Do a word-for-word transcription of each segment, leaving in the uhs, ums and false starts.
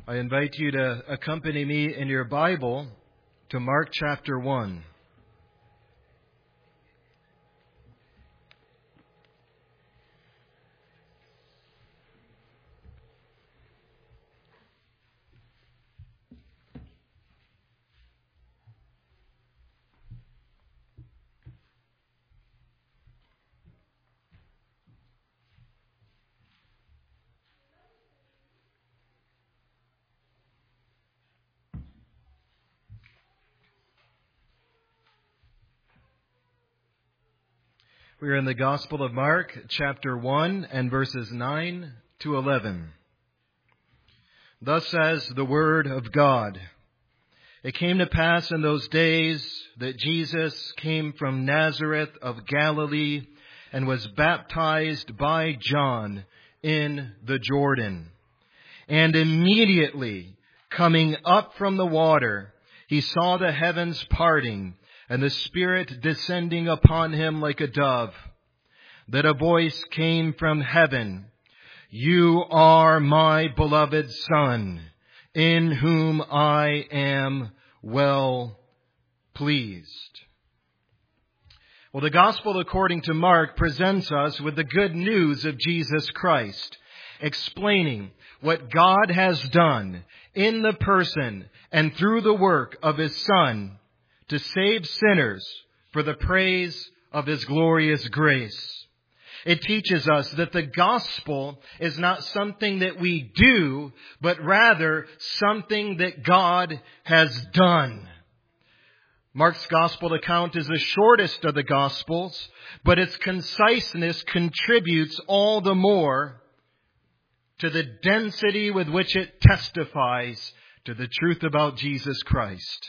I invite you to accompany me in your Bible to Mark chapter one. We are in the Gospel of Mark, chapter one, and verses nine to eleven. Thus says the Word of God. It came to pass in those days that Jesus came from Nazareth of Galilee and was baptized by John in the Jordan. And immediately, coming up from the water, he saw the heavens parting, and the Spirit descending upon him like a dove. That a voice came from heaven, "You are my beloved Son, in whom I am well pleased." Well, the Gospel according to Mark presents us with the good news of Jesus Christ, explaining what God has done in the person and through the work of His Son to save sinners for the praise of His glorious grace. It teaches us that the gospel is not something that we do, but rather something that God has done. Mark's gospel account is the shortest of the gospels, but its conciseness contributes all the more to the density with which it testifies to the truth about Jesus Christ.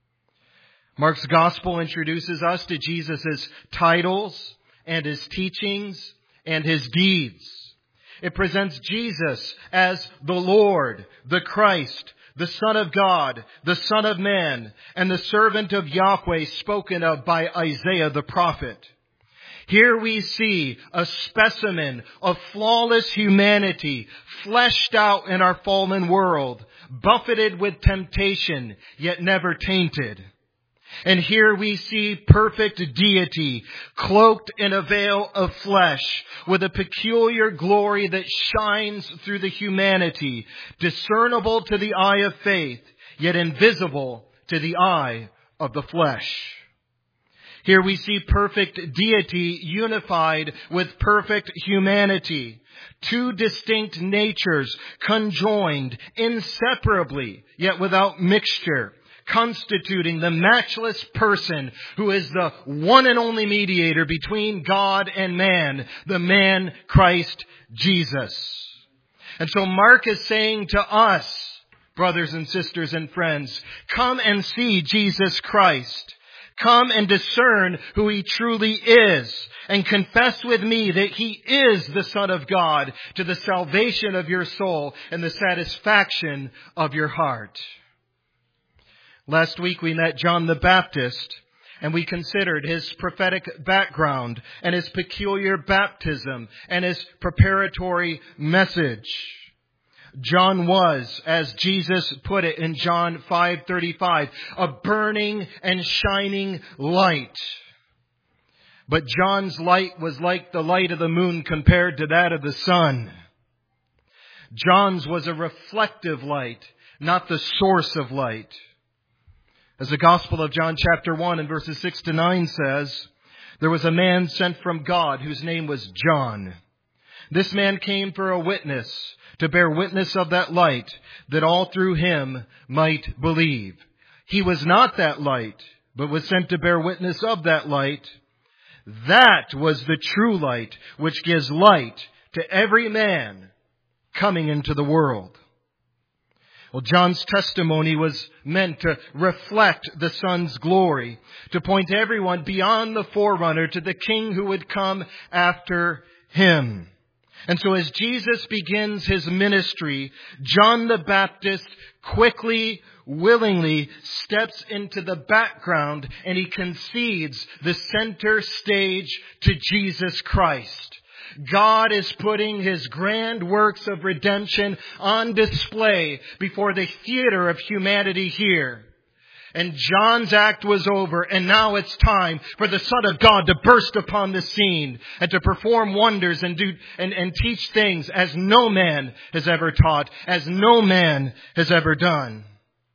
Mark's gospel introduces us to Jesus' titles and His teachings and His deeds. It presents Jesus as the Lord, the Christ, the Son of God, the Son of Man, and the servant of Yahweh spoken of by Isaiah the prophet. Here we see a specimen of flawless humanity fleshed out in our fallen world, buffeted with temptation, yet never tainted. And here we see perfect deity cloaked in a veil of flesh with a peculiar glory that shines through the humanity, discernible to the eye of faith, yet invisible to the eye of the flesh. Here we see perfect deity unified with perfect humanity. Two distinct natures conjoined inseparably, yet without mixture, constituting the matchless person who is the one and only mediator between God and man, the man Christ Jesus. And so Mark is saying to us, brothers and sisters and friends, come and see Jesus Christ. Come and discern who He truly is, and confess with me that He is the Son of God to the salvation of your soul and the satisfaction of your heart. Last week we met John the Baptist, and we considered his prophetic background and his peculiar baptism and his preparatory message. John was, as Jesus put it in John five thirty-five, a burning and shining light. But John's light was like the light of the moon compared to that of the sun. John's was a reflective light, not the source of light. As the Gospel of John chapter one and verses six to nine says, there was a man sent from God whose name was John. This man came for a witness, to bear witness of that light, that all through him might believe. He was not that light, but was sent to bear witness of that light. That was the true light, which gives light to every man coming into the world. Well, John's testimony was meant to reflect the Son's glory, to point everyone beyond the forerunner to the King who would come after him. And so as Jesus begins His ministry, John the Baptist quickly, willingly steps into the background, and he concedes the center stage to Jesus Christ. God is putting His grand works of redemption on display before the theater of humanity here. And John's act was over, and now it's time for the Son of God to burst upon the scene and to perform wonders and do and, and teach things as no man has ever taught, as no man has ever done.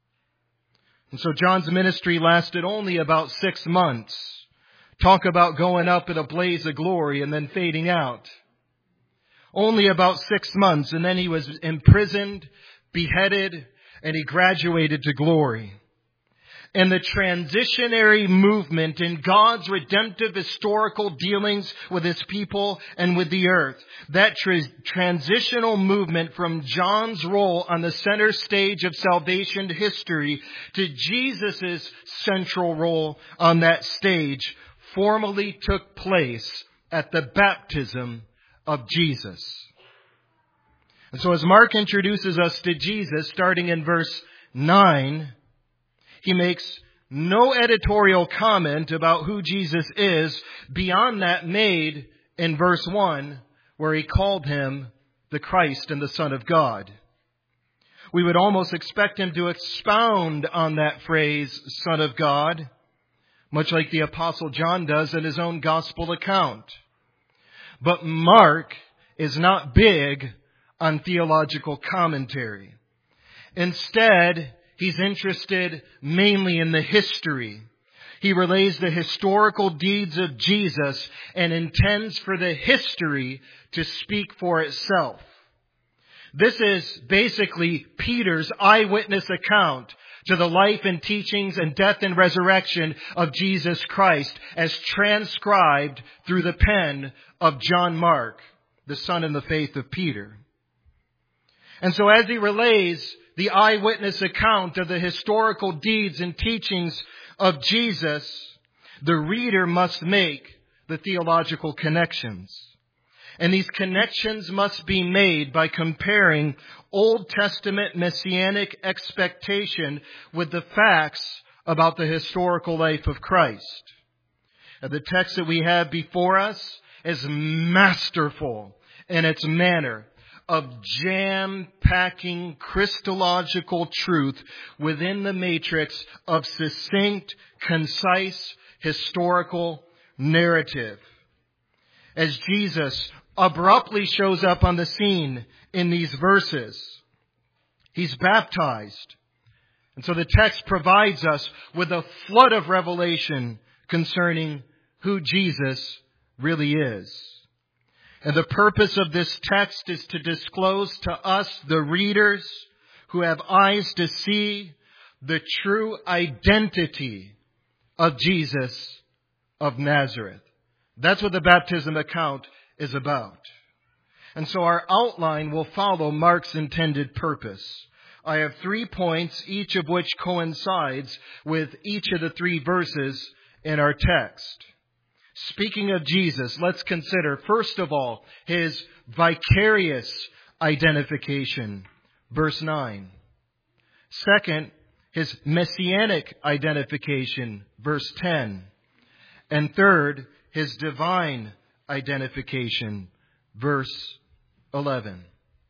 And so John's ministry lasted only about six months. Talk about going up in a blaze of glory and then fading out. Only about six months, and then he was imprisoned, beheaded, and he graduated to glory. And the transitionary movement in God's redemptive historical dealings with His people and with the earth, that tra- transitional movement from John's role on the center stage of salvation history to Jesus' central role on that stage formally took place at the baptism of Jesus. And so as Mark introduces us to Jesus, starting in verse nine, he makes no editorial comment about who Jesus is beyond that made in verse one, where he called Him the Christ and the Son of God. We would almost expect him to expound on that phrase, Son of God, much like the Apostle John does in his own gospel account. But Mark is not big on theological commentary. Instead, he's interested mainly in the history. He relays the historical deeds of Jesus and intends for the history to speak for itself. This is basically Peter's eyewitness account to the life and teachings and death and resurrection of Jesus Christ as transcribed through the pen of John Mark, the son in the faith of Peter. And so as he relays the eyewitness account of the historical deeds and teachings of Jesus, the reader must make the theological connections. And these connections must be made by comparing Old Testament messianic expectation with the facts about the historical life of Christ. And the text that we have before us is masterful in its manner of jam-packing Christological truth within the matrix of succinct, concise, historical narrative. As Jesus abruptly shows up on the scene in these verses, He's baptized. And so the text provides us with a flood of revelation concerning who Jesus really is. And the purpose of this text is to disclose to us, the readers, who have eyes to see, the true identity of Jesus of Nazareth. That's what the baptism account is about. And so our outline will follow Mark's intended purpose. I have three points, each of which coincides with each of the three verses in our text. Speaking of Jesus, let's consider, first of all, His vicarious identification, verse nine. Second, His messianic identification, verse ten. And third, His divine identification, verse eleven.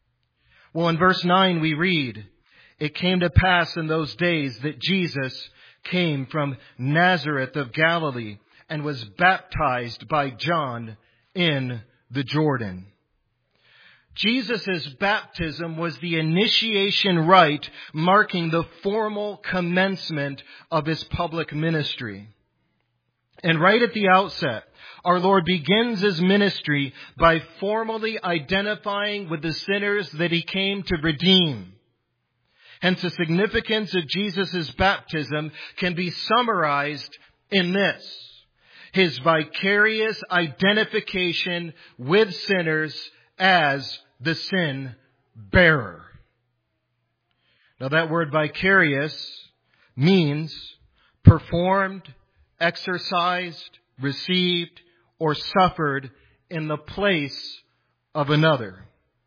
Well, in verse nine we read, "It came to pass in those days that Jesus came from Nazareth of Galilee and was baptized by John in the Jordan." Jesus' baptism was the initiation rite marking the formal commencement of His public ministry. And right at the outset, our Lord begins His ministry by formally identifying with the sinners that He came to redeem. Hence, the significance of Jesus' baptism can be summarized in this: His vicarious identification with sinners as the sin bearer. Now, that word vicarious means performed, exercised, received, or suffered in the place of another.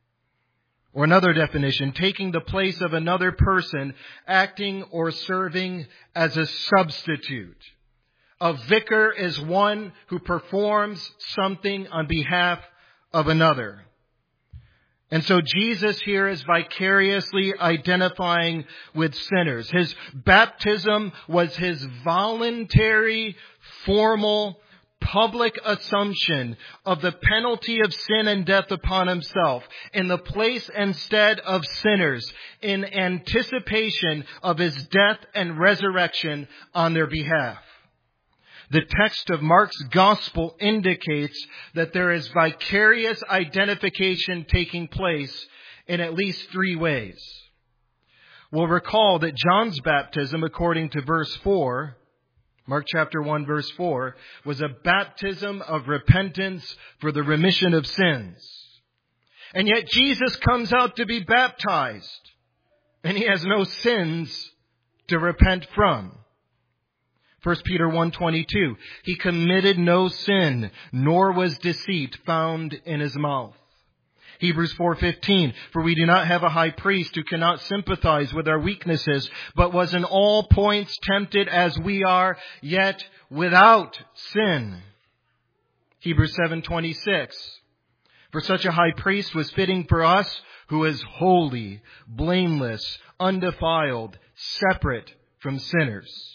Or another definition, taking the place of another person, acting or serving as a substitute. A vicar is one who performs something on behalf of another. And so Jesus here is vicariously identifying with sinners. His baptism was his voluntary, formal, public assumption of the penalty of sin and death upon himself in the place and stead of sinners in anticipation of his death and resurrection on their behalf. The text of Mark's gospel indicates that there is vicarious identification taking place in at least three ways. We'll recall that John's baptism, according to verse four, Mark chapter one, verse four, was a baptism of repentance for the remission of sins. And yet Jesus comes out to be baptized, and he has no sins to repent from. First Peter one twenty-two, he committed no sin, nor was deceit found in his mouth. Hebrews four fifteen, for we do not have a high priest who cannot sympathize with our weaknesses, but was in all points tempted as we are, yet without sin. Hebrews seven twenty-six, for such a high priest was fitting for us, who is holy, blameless, undefiled, separate from sinners.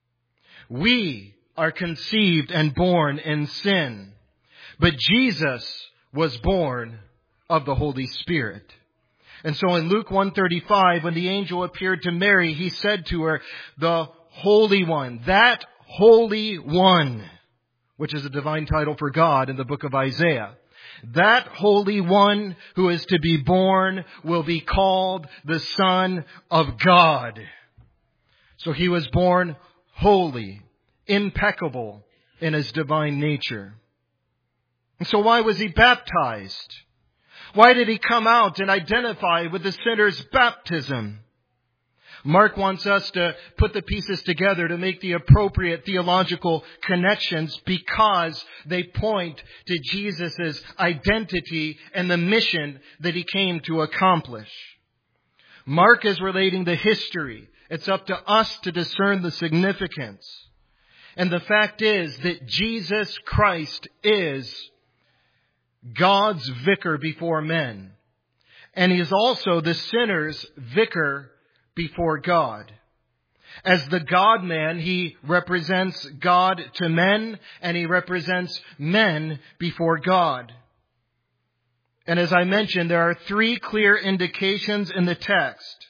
We are conceived and born in sin, but Jesus was born of the Holy Spirit. And so in Luke one thirty-five, when the angel appeared to Mary, he said to her, the Holy One, that Holy One, which is a divine title for God in the book of Isaiah, that Holy One who is to be born will be called the Son of God. So he was born holy, impeccable in his divine nature. And so why was he baptized? Why did he come out and identify with the sinner's baptism? Mark wants us to put the pieces together to make the appropriate theological connections because they point to Jesus' identity and the mission that he came to accomplish. Mark is relating the history. It's up to us to discern the significance. And the fact is that Jesus Christ is God's vicar before men. And he is also the sinner's vicar before God. As the God-man, he represents God to men, and he represents men before God. And as I mentioned, there are three clear indications in the text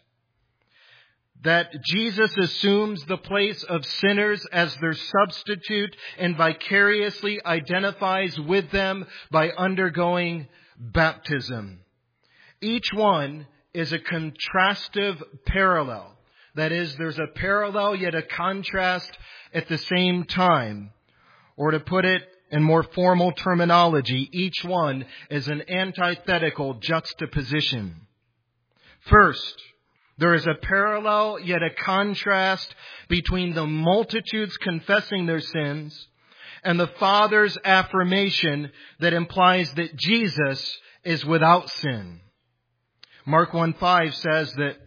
that Jesus assumes the place of sinners as their substitute and vicariously identifies with them by undergoing baptism. Each one is a contrastive parallel. That is, there's a parallel yet a contrast at the same time. Or to put it in more formal terminology, each one is an antithetical juxtaposition. First, there is a parallel yet a contrast between the multitudes confessing their sins and the Father's affirmation that implies that Jesus is without sin. Mark one five says that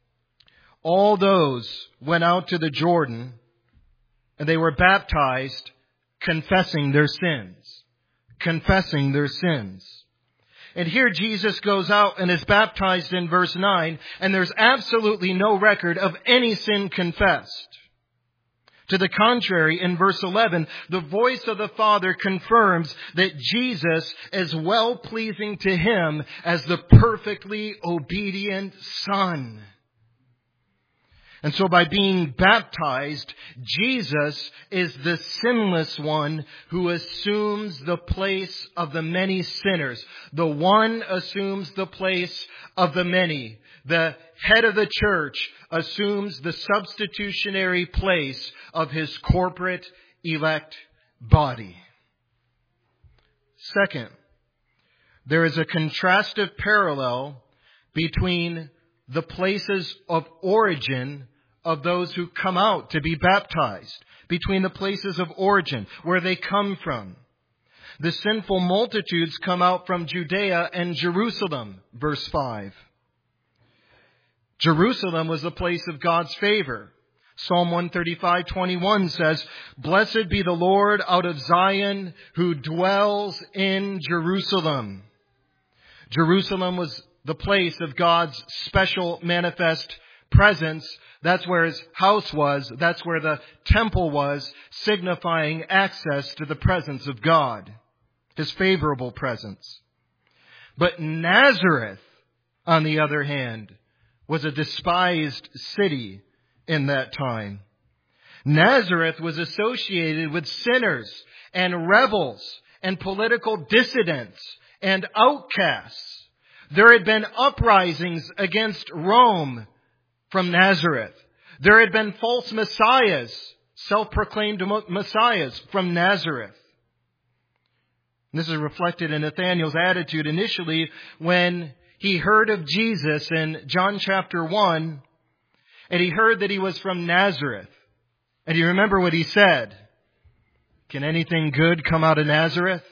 all those went out to the Jordan and they were baptized confessing their sins. Confessing their sins. And here Jesus goes out and is baptized in verse nine, and there's absolutely no record of any sin confessed. To the contrary, in verse eleven, the voice of the Father confirms that Jesus is well-pleasing to him as the perfectly obedient Son. And so by being baptized, Jesus is the sinless one who assumes the place of the many sinners. The one assumes the place of the many. The head of the church assumes the substitutionary place of his corporate elect body. Second, there is a contrastive parallel between the places of origin of those who come out to be baptized, between the places of origin, where they come from. The sinful multitudes come out from Judea and Jerusalem, verse five. Jerusalem was the place of God's favor. Psalm one thirty-five twenty-one says, "Blessed be the Lord out of Zion, who dwells in Jerusalem." Jerusalem was the place of God's special manifest presence. That's where his house was. That's where the temple was, signifying access to the presence of God, his favorable presence. But Nazareth, on the other hand, was a despised city in that time. Nazareth was associated with sinners and rebels and political dissidents and outcasts. There had been uprisings against Rome from Nazareth. There had been false messiahs, self-proclaimed messiahs from Nazareth. This is reflected in Nathanael's attitude initially when he heard of Jesus in John chapter one, and he heard that he was from Nazareth. And you remember what he said? "Can anything good come out of Nazareth?"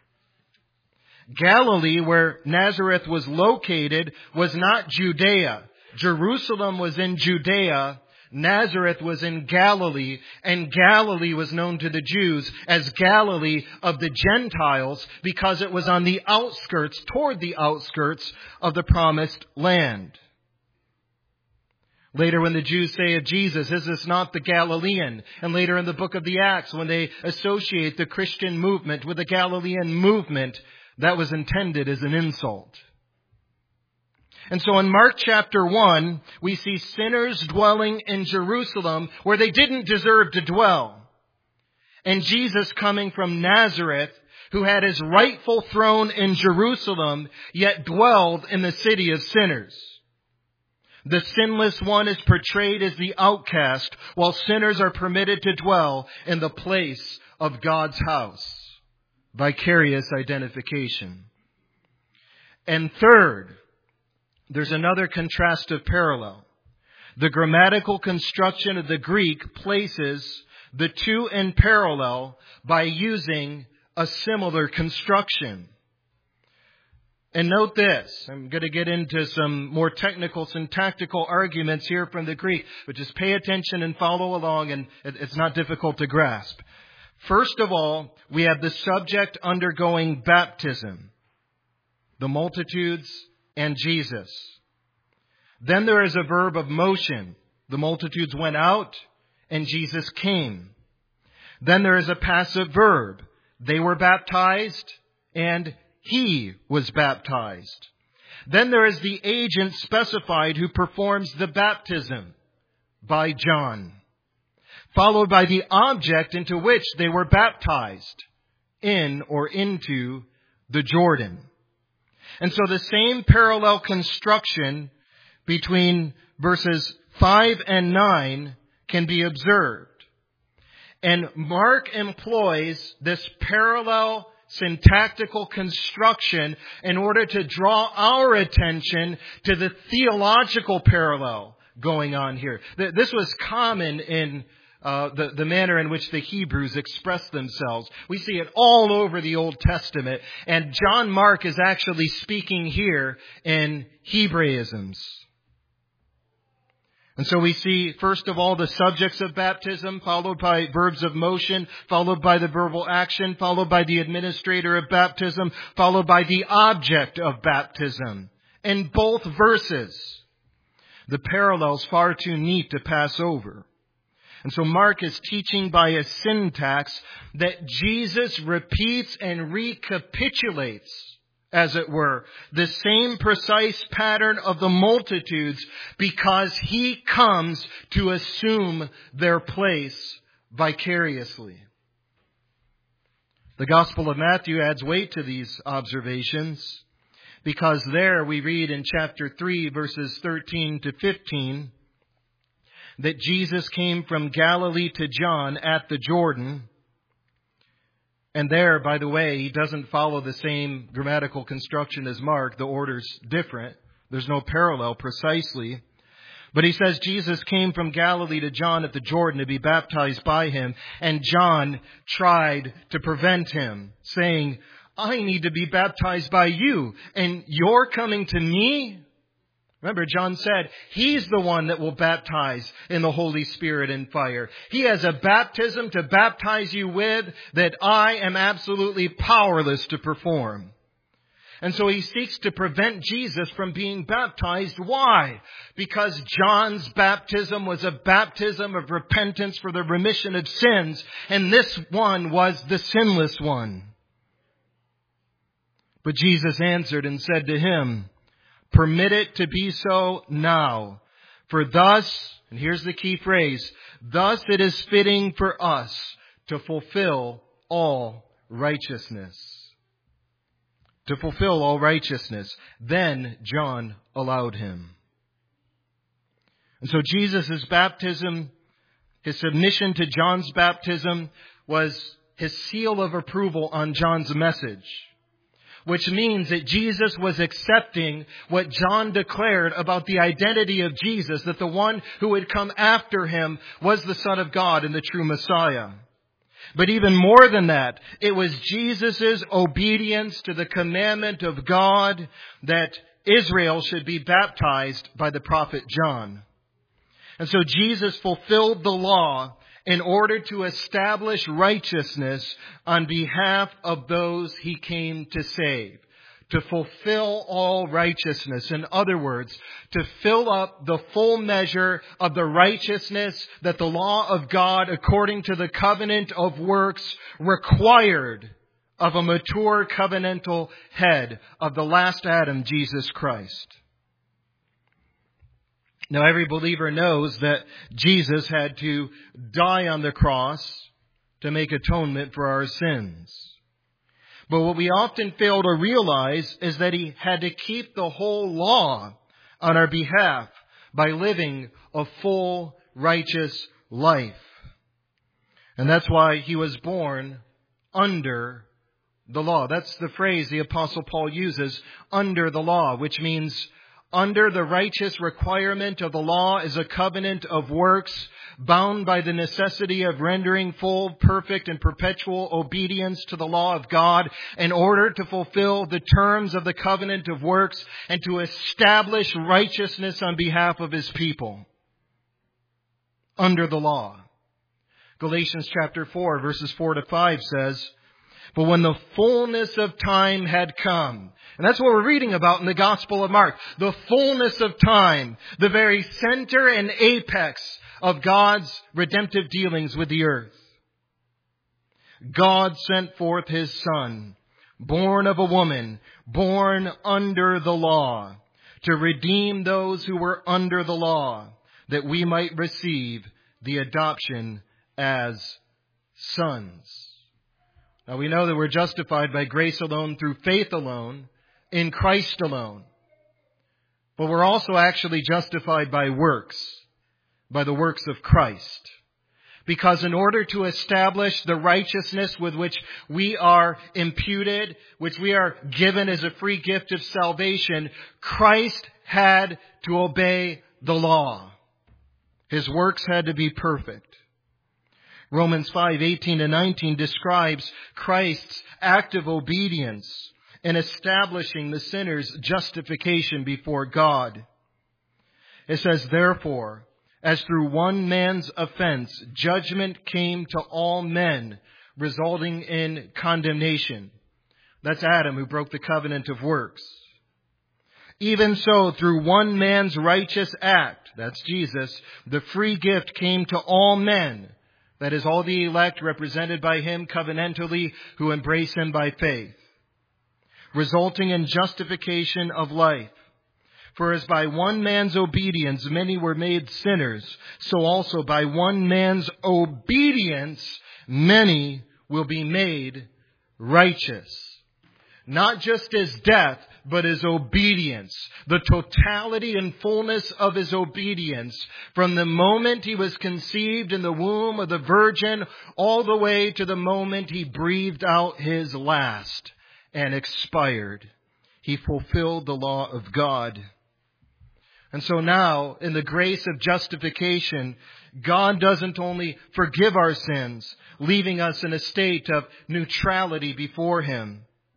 Galilee, where Nazareth was located, was not Judea. Jerusalem was in Judea. Nazareth was in Galilee, and Galilee was known to the Jews as Galilee of the Gentiles because it was on the outskirts, toward the outskirts of the promised land. Later when the Jews say of Jesus, "Is this not the Galilean?" And later in the book of the Acts, when they associate the Christian movement with the Galilean movement, that was intended as an insult. And so in Mark chapter one, we see sinners dwelling in Jerusalem where they didn't deserve to dwell. And Jesus coming from Nazareth, who had his rightful throne in Jerusalem, yet dwelled in the city of sinners. The sinless one is portrayed as the outcast, while sinners are permitted to dwell in the place of God's house. Vicarious identification. And third, there's another contrastive parallel. The grammatical construction of the Greek places the two in parallel by using a similar construction. And note this, I'm going to get into some more technical syntactical arguments here from the Greek, but just pay attention and follow along, and it's not difficult to grasp. First of all, we have the subject undergoing baptism, the multitudes and Jesus. Then there is a verb of motion. The multitudes went out and Jesus came. Then there is a passive verb. They were baptized and he was baptized. Then there is the agent specified who performs the baptism by John, followed by the object into which they were baptized, in or into the Jordan. And so the same parallel construction between verses five and nine can be observed. And Mark employs this parallel syntactical construction in order to draw our attention to the theological parallel going on here. This was common in uh, the, the manner in which the Hebrews expressed themselves. We see it all over the Old Testament. And John Mark is actually speaking here in Hebraisms. And so we see, first of all, the subjects of baptism, followed by verbs of motion, followed by the verbal action, followed by the administrator of baptism, followed by the object of baptism. In both verses, the parallel's far too neat to pass over. And so Mark is teaching by a syntax that Jesus repeats and recapitulates, as it were, the same precise pattern of the multitudes because he comes to assume their place vicariously. The Gospel of Matthew adds weight to these observations because there we read in chapter three, verses thirteen to fifteen, that Jesus came from Galilee to John at the Jordan. And there, by the way, he doesn't follow the same grammatical construction as Mark. The order's different. There's no parallel precisely. But he says Jesus came from Galilee to John at the Jordan to be baptized by him. And John tried to prevent him, saying, "I need to be baptized by you, and you're coming to me?" Remember, John said, He's the one that will baptize in the Holy Spirit and fire. He has a baptism to baptize you with that I am absolutely powerless to perform. And so he seeks to prevent Jesus from being baptized. Why? Because John's baptism was a baptism of repentance for the remission of sins, and this one was the sinless one. But Jesus answered and said to him, permit it to be so now. For thus, and here's the key phrase, thus it is fitting for us to fulfill all righteousness. To fulfill all righteousness. Then John allowed him. And so Jesus' baptism, his submission to John's baptism was his seal of approval on John's message. Which means that Jesus was accepting what John declared about the identity of Jesus, that the one who would come after him was the Son of God and the true Messiah. But even more than that, it was Jesus' obedience to the commandment of God that Israel should be baptized by the prophet John. And so Jesus fulfilled the law in order to establish righteousness on behalf of those he came to save. To fulfill all righteousness. In other words, to fill up the full measure of the righteousness that the law of God, according to the covenant of works, required of a mature covenantal head of the last Adam, Jesus Christ. Now, every believer knows that Jesus had to die on the cross to make atonement for our sins. But what we often fail to realize is that he had to keep the whole law on our behalf by living a full, righteous life. And that's why he was born under the law. That's the phrase the Apostle Paul uses, under the law, which means under the righteous requirement of the law is a covenant of works bound by the necessity of rendering full, perfect, and perpetual obedience to the law of God in order to fulfill the terms of the covenant of works and to establish righteousness on behalf of his people. Under the law. Galatians chapter four, verses four to five says, but when the fullness of time had come, and that's what we're reading about in the Gospel of Mark, the fullness of time, the very center and apex of God's redemptive dealings with the earth. God sent forth his Son, born of a woman, born under the law, to redeem those who were under the law, that we might receive the adoption as sons. Now we know that we're justified by grace alone, through faith alone, in Christ alone. But we're also actually justified by works, by the works of Christ. Because in order to establish the righteousness with which we are imputed, which we are given as a free gift of salvation, Christ had to obey the law. His works had to be perfect. Romans five, eighteen to nineteen describes Christ's active obedience in establishing the sinner's justification before God. It says, therefore, as through one man's offense, judgment came to all men, resulting in condemnation. That's Adam, who broke the covenant of works. Even so, through one man's righteous act, that's Jesus, the free gift came to all men. That is, all the elect represented by him covenantally who embrace him by faith, resulting in justification of life. For as by one man's obedience many were made sinners, so also by one man's obedience many will be made righteous. Not just his death, but his obedience. The totality and fullness of his obedience. From the moment he was conceived in the womb of the Virgin, all the way to the moment he breathed out his last and expired. He fulfilled the law of God. And so now, in the grace of justification, God doesn't only forgive our sins, leaving us in a state of neutrality before him.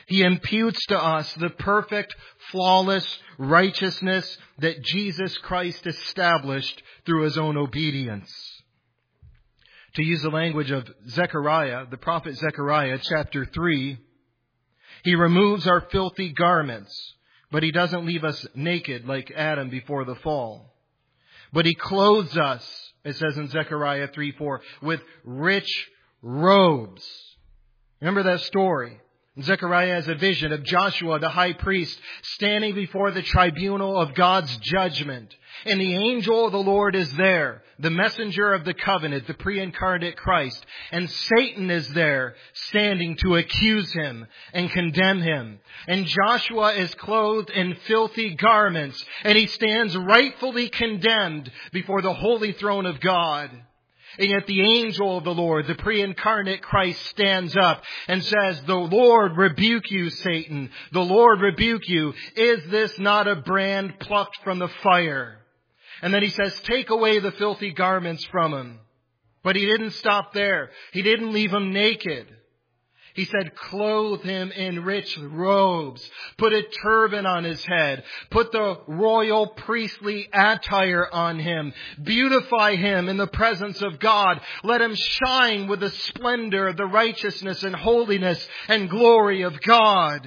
He imputes to us the perfect, flawless righteousness that Jesus Christ established through His own obedience. To use the language of Zechariah, the prophet Zechariah, chapter three, He removes our filthy garments, but He doesn't leave us naked like Adam before the fall. But He clothes us, it says in Zechariah three four, with rich robes. Remember that story? Zechariah has a vision of Joshua, the high priest, standing before the tribunal of God's judgment. And the angel of the Lord is there, the messenger of the covenant, the pre-incarnate Christ. And Satan is there, standing to accuse him and condemn him. And Joshua is clothed in filthy garments, and he stands rightfully condemned before the holy throne of God. And yet the angel of the Lord, the pre-incarnate Christ, stands up and says, "The Lord rebuke you, Satan. The Lord rebuke you. Is this not a brand plucked from the fire?" And then He says, "Take away the filthy garments from him." But He didn't stop there. He didn't leave him naked. He said, "Clothe him in rich robes. Put a turban on his head. Put the royal priestly attire on him. Beautify him in the presence of God. Let him shine with the splendor of the righteousness and holiness and glory of God."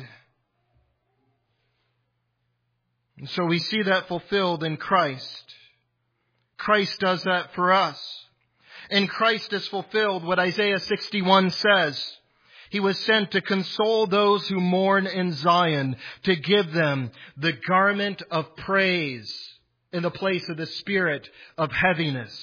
And so we see that fulfilled in Christ. Christ does that for us. In Christ is fulfilled what Isaiah sixty-one says. He was sent to console those who mourn in Zion, to give them the garment of praise in the place of the spirit of heaviness.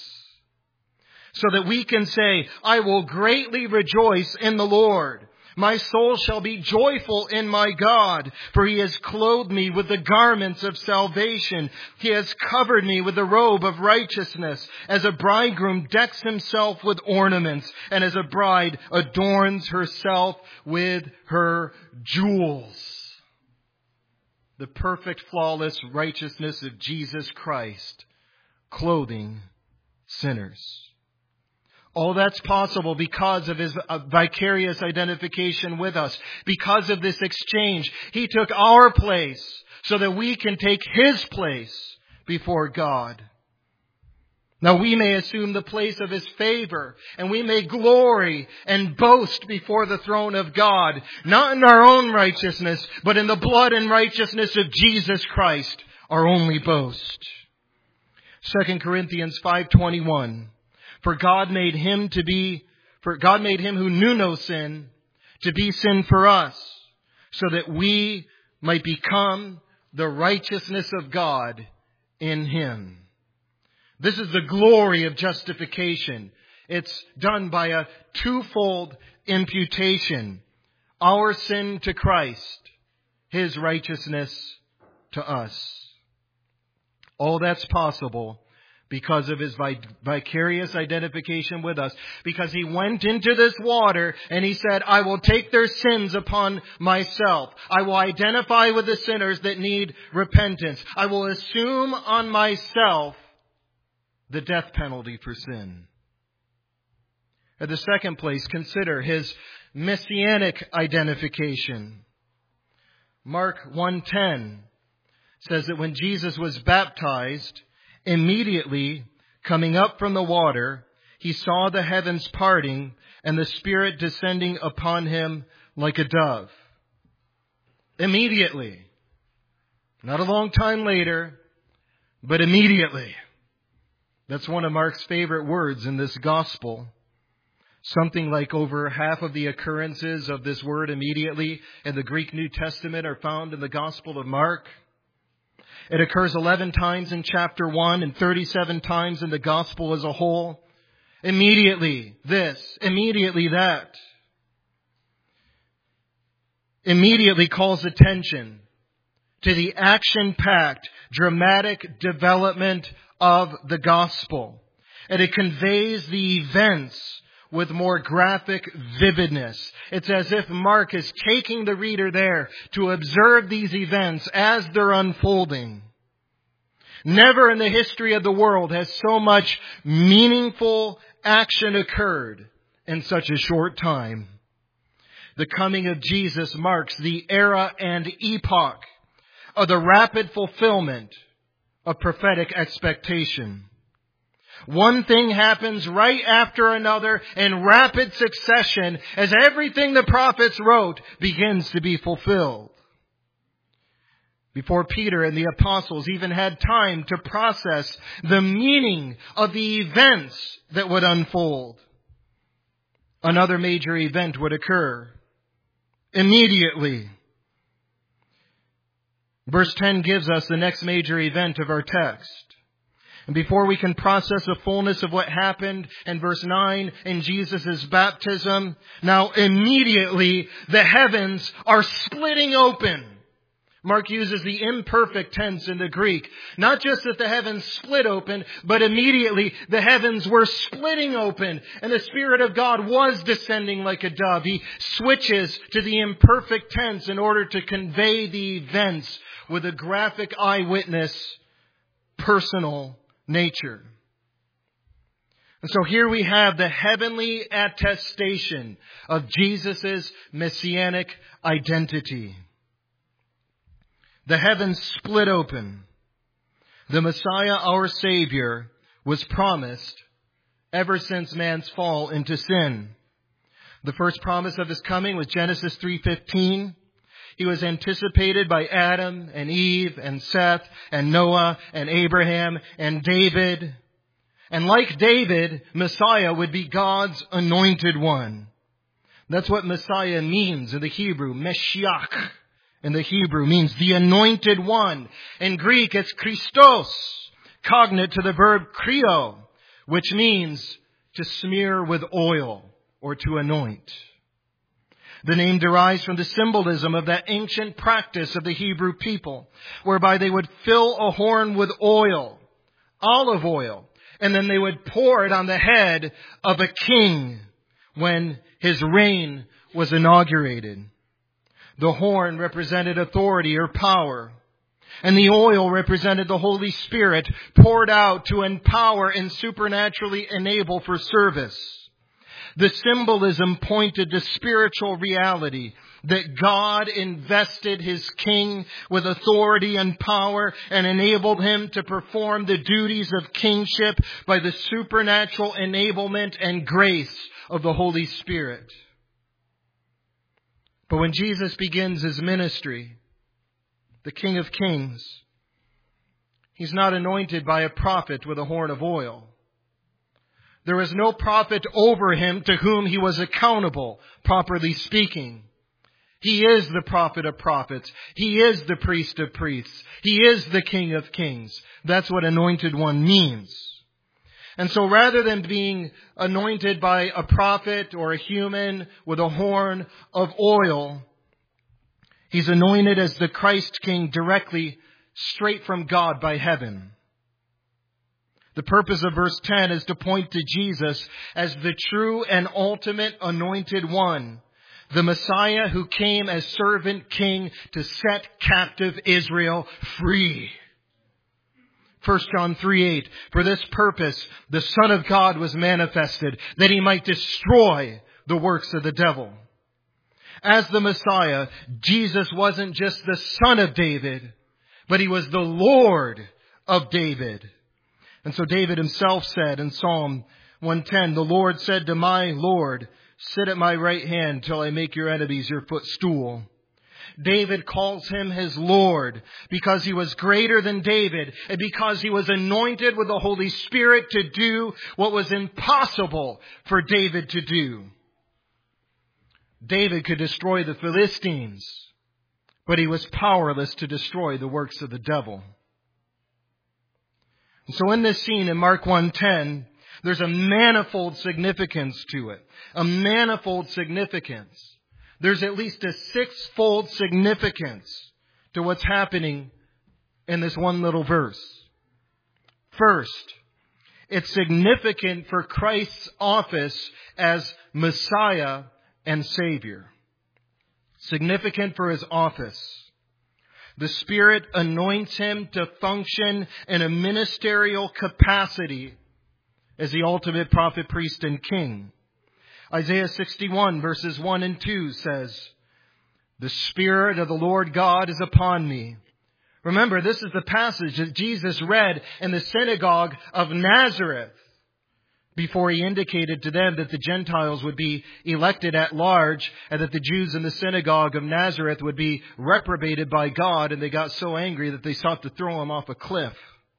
So that we can say, "I will greatly rejoice in the Lord. My soul shall be joyful in my God, for He has clothed me with the garments of salvation. He has covered me with the robe of righteousness, as a bridegroom decks himself with ornaments, and as a bride adorns herself with her jewels." The perfect, flawless righteousness of Jesus Christ, clothing sinners. All that's possible because of His vicarious identification with us. Because of this exchange, He took our place so that we can take His place before God. Now we may assume the place of His favor, and we may glory and boast before the throne of God, not in our own righteousness, but in the blood and righteousness of Jesus Christ, our only boast. Second Corinthians five twenty-one. For God made him to be, for God made Him who knew no sin to be sin for us, so that we might become the righteousness of God in Him. This is the glory of justification. It's done by a twofold imputation. Our sin to Christ, His righteousness to us. All that's possible because of His vicarious identification with us. Because He went into this water and He said, "I will take their sins upon myself. I will identify with the sinners that need repentance. I will assume on myself the death penalty for sin." At the second place, consider His messianic identification. Mark one ten says that when Jesus was baptized, immediately, coming up from the water, He saw the heavens parting and the Spirit descending upon Him like a dove. Immediately. Not a long time later, but immediately. That's one of Mark's favorite words in this gospel. Something like over half of the occurrences of this word immediately in the Greek New Testament are found in the Gospel of Mark. It occurs eleven times in chapter one and thirty-seven times in the gospel as a whole. Immediately this, immediately that. Immediately calls attention to the action-packed, dramatic development of the gospel. And it conveys the events with more graphic vividness. It's as if Mark is taking the reader there to observe these events as they're unfolding. Never in the history of the world has so much meaningful action occurred in such a short time. The coming of Jesus marks the era and epoch of the rapid fulfillment of prophetic expectation. One thing happens right after another in rapid succession as everything the prophets wrote begins to be fulfilled. Before Peter and the apostles even had time to process the meaning of the events that would unfold, another major event would occur immediately. Verse ten gives us the next major event of our text. And before we can process the fullness of what happened in verse nine in Jesus' baptism, now immediately the heavens are splitting open. Mark uses the imperfect tense in the Greek. Not just that the heavens split open, but immediately the heavens were splitting open and the Spirit of God was descending like a dove. He switches to the imperfect tense in order to convey the events with a graphic eyewitness, personal nature. And so here we have the heavenly attestation of Jesus' messianic identity. The heavens split open. The Messiah, our Savior, was promised ever since man's fall into sin. The first promise of His coming was Genesis three fifteen. He was anticipated by Adam and Eve and Seth and Noah and Abraham and David. And like David, Messiah would be God's anointed one. That's what Messiah means in the Hebrew, Meshiach. In the Hebrew means the anointed one. In Greek, it's Christos, cognate to the verb krio, which means to smear with oil or to anoint. The name derives from the symbolism of that ancient practice of the Hebrew people, whereby they would fill a horn with oil, olive oil, and then they would pour it on the head of a king when his reign was inaugurated. The horn represented authority or power, and the oil represented the Holy Spirit poured out to empower and supernaturally enable for service. The symbolism pointed to spiritual reality, that God invested His king with authority and power and enabled him to perform the duties of kingship by the supernatural enablement and grace of the Holy Spirit. But when Jesus begins His ministry, the King of Kings, He's not anointed by a prophet with a horn of oil. There is no prophet over Him to whom He was accountable, properly speaking. He is the prophet of prophets. He is the priest of priests. He is the King of Kings. That's what anointed one means. And so rather than being anointed by a prophet or a human with a horn of oil, He's anointed as the Christ King directly straight from God by heaven. The purpose of verse ten is to point to Jesus as the true and ultimate anointed one, the Messiah who came as servant king to set captive Israel free. First John three eight, for this purpose the Son of God was manifested, that He might destroy the works of the devil. As the Messiah, Jesus wasn't just the Son of David, but He was the Lord of David. And so David himself said in Psalm one ten, the Lord said to my Lord, sit at my right hand till I make your enemies your footstool. David calls Him his Lord because he was greater than David and because he was anointed with the Holy Spirit to do what was impossible for David to do. David could destroy the Philistines, but he was powerless to destroy the works of the devil. And so in this scene in Mark one ten, there's a manifold significance to it. A manifold significance. There's at least a sixfold significance to what's happening in this one little verse. First, it's significant for Christ's office as Messiah and Savior. Significant for His office. The Spirit anoints Him to function in a ministerial capacity as the ultimate prophet, priest, and king. Isaiah sixty-one verses one and two says, "The Spirit of the Lord God is upon me." Remember, this is the passage that Jesus read in the synagogue of Nazareth before he indicated to them that the Gentiles would be elected at large and that the Jews in the synagogue of Nazareth would be reprobated by God, and they got so angry that they sought to throw him off a cliff.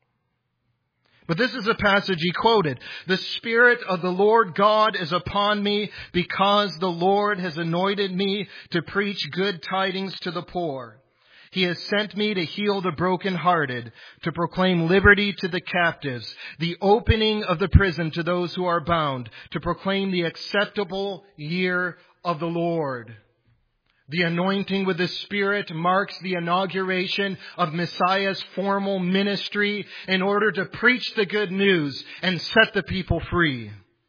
But this is a passage he quoted. "The Spirit of the Lord God is upon me because the Lord has anointed me to preach good tidings to the poor. He has sent me to heal the brokenhearted, to proclaim liberty to the captives, the opening of the prison to those who are bound, to proclaim the acceptable year of the Lord." The anointing with the Spirit marks the inauguration of Messiah's formal ministry in order to preach the good news and set the people free.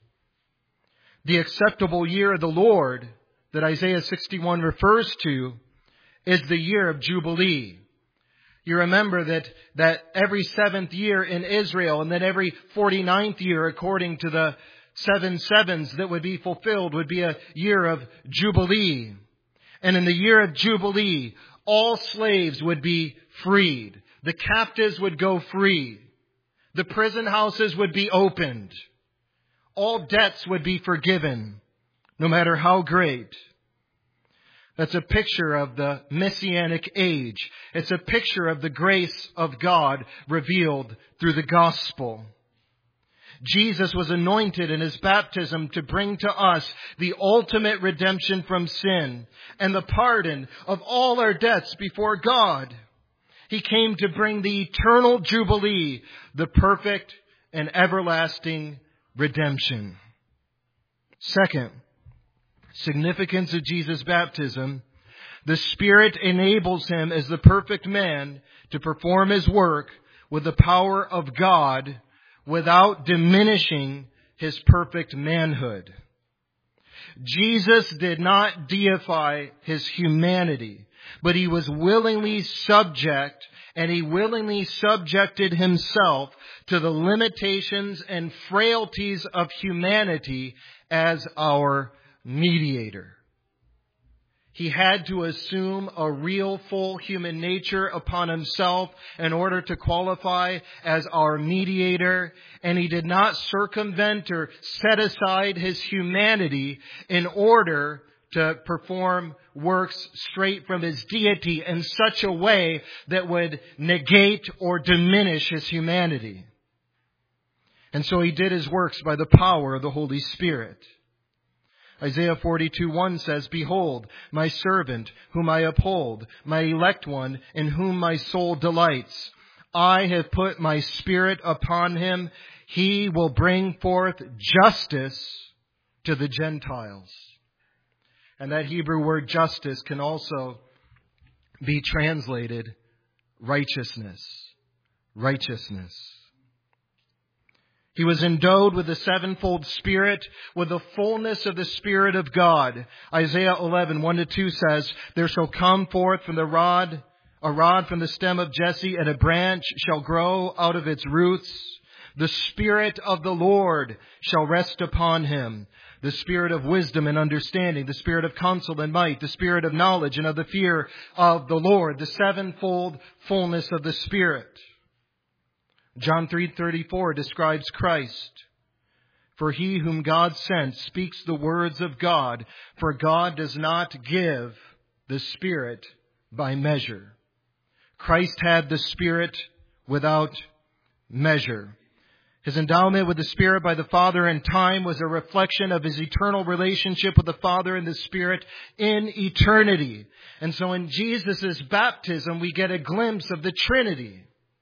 The acceptable year of the Lord that Isaiah sixty-one refers to is the year of Jubilee. You remember that, that every seventh year in Israel, and then every forty-ninth year according to the seven sevens that would be fulfilled, would be a year of Jubilee. And in the year of Jubilee, all slaves would be freed. The captives would go free. The prison houses would be opened. All debts would be forgiven, no matter how great. That's a picture of the Messianic age. It's a picture of the grace of God revealed through the gospel. Jesus was anointed in his baptism to bring to us the ultimate redemption from sin and the pardon of all our debts before God. He came to bring the eternal Jubilee, the perfect and everlasting redemption. Second, significance of Jesus' baptism: the Spirit enables him as the perfect man to perform his work with the power of God without diminishing his perfect manhood. Jesus did not deify his humanity, but he was willingly subject, and he willingly subjected himself to the limitations and frailties of humanity as our mediator. He had to assume a real, full human nature upon himself in order to qualify as our mediator. And he did not circumvent or set aside his humanity in order to perform works straight from his deity in such a way that would negate or diminish his humanity. And so he did his works by the power of the Holy Spirit. Isaiah forty-two one says, "Behold, my servant, whom I uphold, my elect one, in whom my soul delights. I have put my Spirit upon him. He will bring forth justice to the Gentiles." And that Hebrew word justice can also be translated righteousness. Righteousness. He was endowed with the sevenfold Spirit, with the fullness of the Spirit of God. Isaiah eleven one to two says, "There shall come forth from the rod, a rod from the stem of Jesse, and a branch shall grow out of its roots. The Spirit of the Lord shall rest upon him. The Spirit of wisdom and understanding, the Spirit of counsel and might, the Spirit of knowledge and of the fear of the Lord." The sevenfold fullness of the Spirit. John three thirty-four describes Christ. "For he whom God sent speaks the words of God, for God does not give the Spirit by measure." Christ had the Spirit without measure. His endowment with the Spirit by the Father in time was a reflection of his eternal relationship with the Father and the Spirit in eternity. And so in Jesus' baptism, we get a glimpse of the Trinity.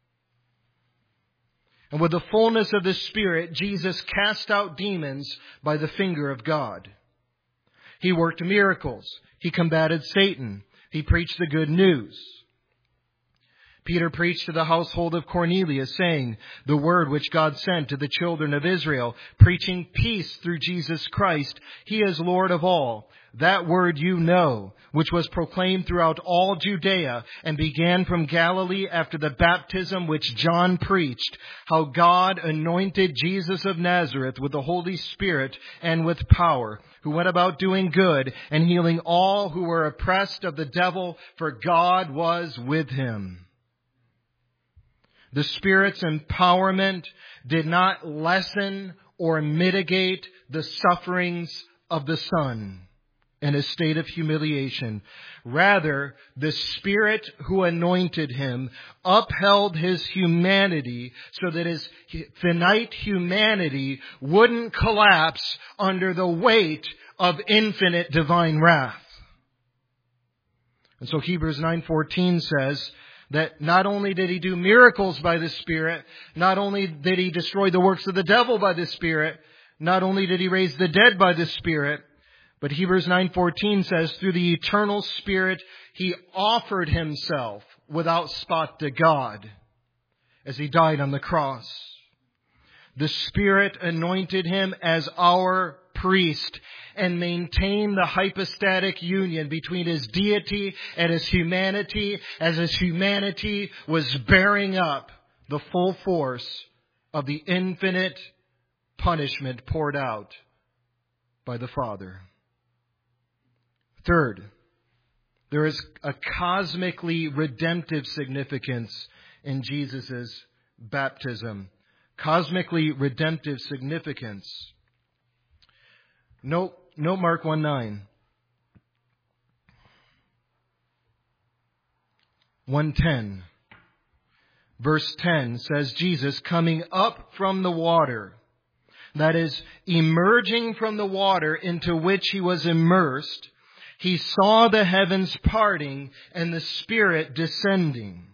And with the fullness of the Spirit, Jesus cast out demons by the finger of God. He worked miracles. He combated Satan. He preached the good news. Peter preached to the household of Cornelius, saying, "The word which God sent to the children of Israel, preaching peace through Jesus Christ. He is Lord of all. that word you know, which was proclaimed throughout all Judea and began from Galilee after the baptism which John preached, how God anointed Jesus of Nazareth with the Holy Spirit and with power, who went about doing good and healing all who were oppressed of the devil, for God was with him. The Spirit's empowerment did not lessen or mitigate the sufferings of the Son in a state of humiliation. Rather, the Spirit who anointed him upheld his humanity so that his finite humanity wouldn't collapse under the weight of infinite divine wrath. And so Hebrews nine fourteen says that not only did he do miracles by the Spirit, not only did he destroy the works of the devil by the Spirit, not only did he raise the dead by the Spirit, but Hebrews nine fourteen says, through the eternal Spirit, he offered himself without spot to God as he died on the cross. The Spirit anointed him as our priest and maintained the hypostatic union between his deity and his humanity, as his humanity was bearing up the full force of the infinite punishment poured out by the Father. Third, there is a cosmically redemptive significance in Jesus' baptism. Cosmically redemptive significance. Note, note Mark one nine. one ten. Verse ten says, Jesus coming up from the water, that is, emerging from the water into which he was immersed, he saw the heavens parting and the Spirit descending.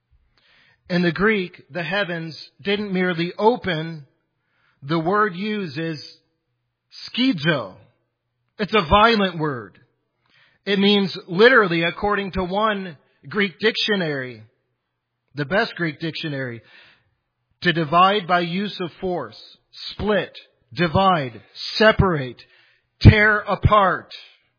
In the Greek, the heavens didn't merely open. The word used is schizo. It's a violent word. It means literally, according to one Greek dictionary, the best Greek dictionary, to divide by use of force, split, divide, separate, tear apart.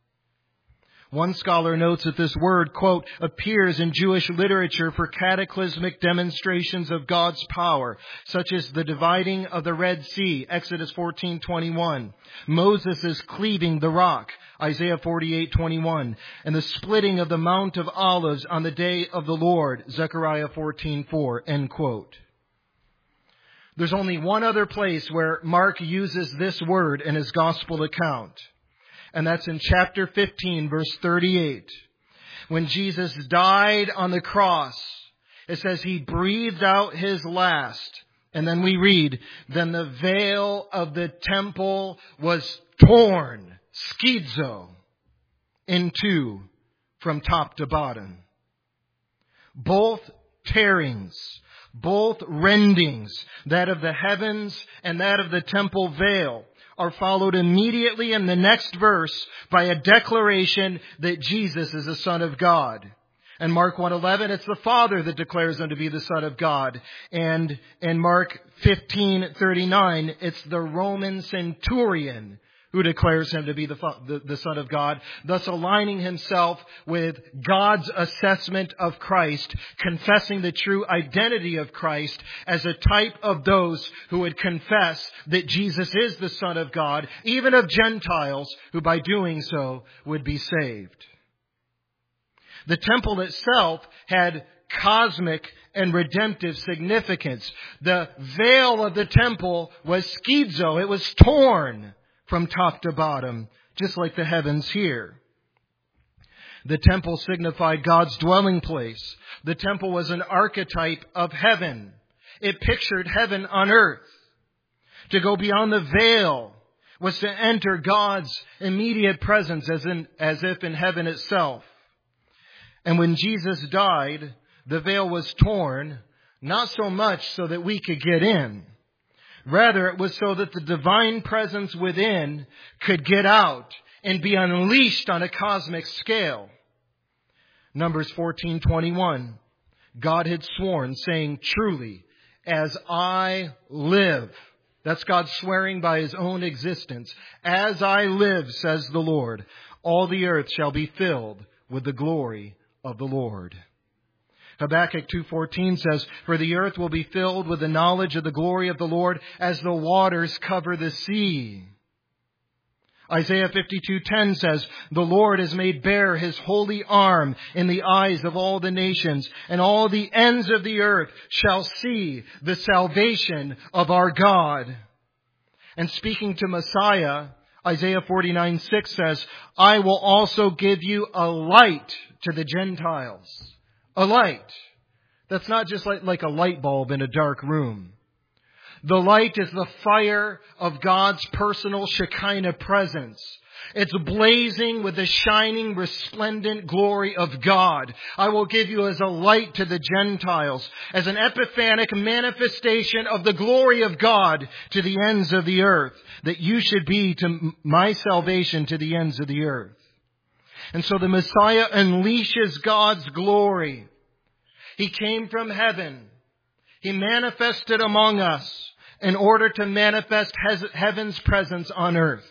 One scholar notes that this word, quote, appears in Jewish literature for cataclysmic demonstrations of God's power, such as the dividing of the Red Sea, Exodus fourteen twenty-one, Moses' cleaving the rock, Isaiah forty-eight twenty-one, and the splitting of the Mount of Olives on the day of the Lord, Zechariah fourteen four, end quote. There's only one other place where Mark uses this word in his gospel account. And that's in chapter fifteen, verse thirty-eight. When Jesus died on the cross, it says he breathed out his last. And then we read, then the veil of the temple was torn, schizo, in two from top to bottom. Both tearings, both rendings, that of the heavens and that of the temple veil, are followed immediately in the next verse by a declaration that Jesus is the Son of God. In Mark one eleven, it's the Father that declares him to be the Son of God. And in Mark fifteen thirty-nine, it's the Roman centurion who declares him to be the, the, the Son of God, thus aligning himself with God's assessment of Christ, confessing the true identity of Christ as a type of those who would confess that Jesus is the Son of God, even of Gentiles, who by doing so would be saved. The temple itself had cosmic and redemptive significance. The veil of the temple was schizo. It was torn from top to bottom, just like the heavens here. The temple signified God's dwelling place. The temple was an archetype of heaven. It pictured heaven on earth. To go beyond the veil was to enter God's immediate presence as in, as if in heaven itself. And when Jesus died, the veil was torn, not so much so that we could get in. Rather, it was so that the divine presence within could get out and be unleashed on a cosmic scale. Numbers fourteen twenty-one. God had sworn, saying, truly, as I live. That's God swearing by his own existence. As I live, says the Lord, all the earth shall be filled with the glory of the Lord. Habakkuk two fourteen says, for the earth will be filled with the knowledge of the glory of the Lord as the waters cover the sea. Isaiah fifty-two ten says, the Lord has made bare His holy arm in the eyes of all the nations, and all the ends of the earth shall see the salvation of our God. And speaking to Messiah, Isaiah forty-nine six says, I will also give you a light to the Gentiles. A light. That's not just like, like a light bulb in a dark room. The light is the fire of God's personal Shekinah presence. It's blazing with the shining, resplendent glory of God. I will give you as a light to the Gentiles, as an epiphanic manifestation of the glory of God to the ends of the earth, that you should be to my salvation to the ends of the earth. And so the Messiah unleashes God's glory. He came from heaven. He manifested among us in order to manifest heaven's presence on earth.